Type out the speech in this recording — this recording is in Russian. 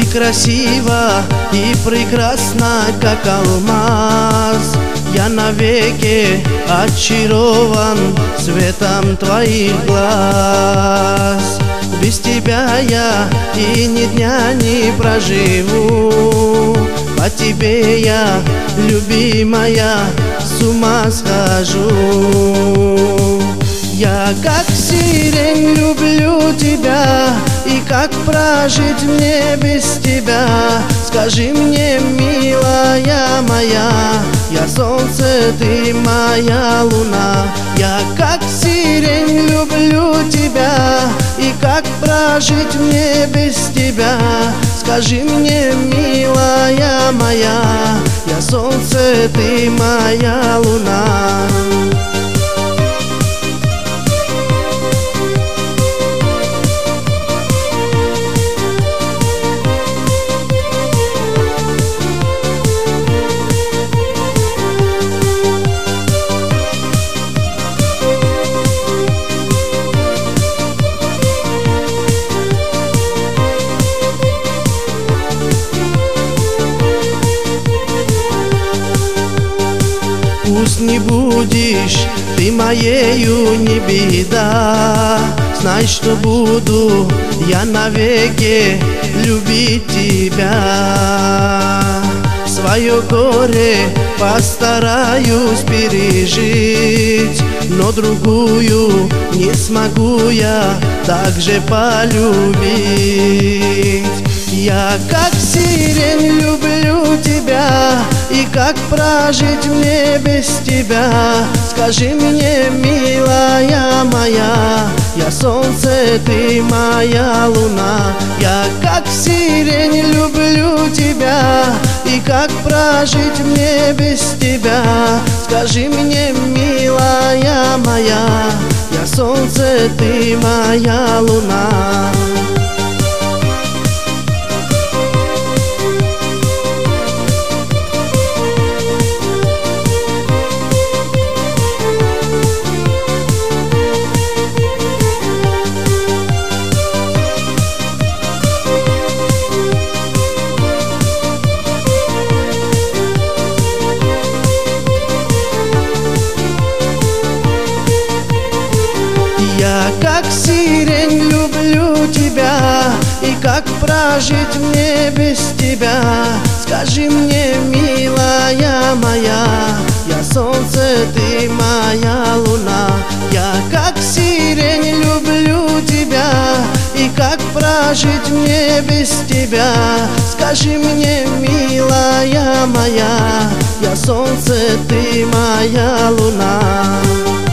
красива и прекрасна, как алмаз. Я навеки очарован светом твоих глаз. Без тебя я и ни дня не проживу. По тебе я, любимая, с ума схожу. Я как сирень люблю тебя, и как прожить мне без тебя? Скажи мне, милая моя, я солнце, ты моя луна. Я как сирень люблю тебя, и как прожить мне без тебя? Скажи мне, милая моя, я солнце, ты моя луна. Пусть не будешь ты моею, не беда. Знай, что буду я навеки любить тебя. Свое горе постараюсь пережить, но другую не смогу я так же полюбить. Я как сирень люблю тебя, и как прожить мне без тебя? Скажи мне, милая моя, я солнце, ты моя луна. Я как сирень люблю тебя, и как прожить мне без тебя? Скажи мне, милая моя, я солнце, ты моя луна. Я как сирень люблю тебя, и как прожить мне без тебя? Скажи мне, милая моя, я солнце, ты моя луна. Я как сирень люблю тебя, и как прожить мне без тебя? Скажи мне, милая моя, я солнце, ты моя луна.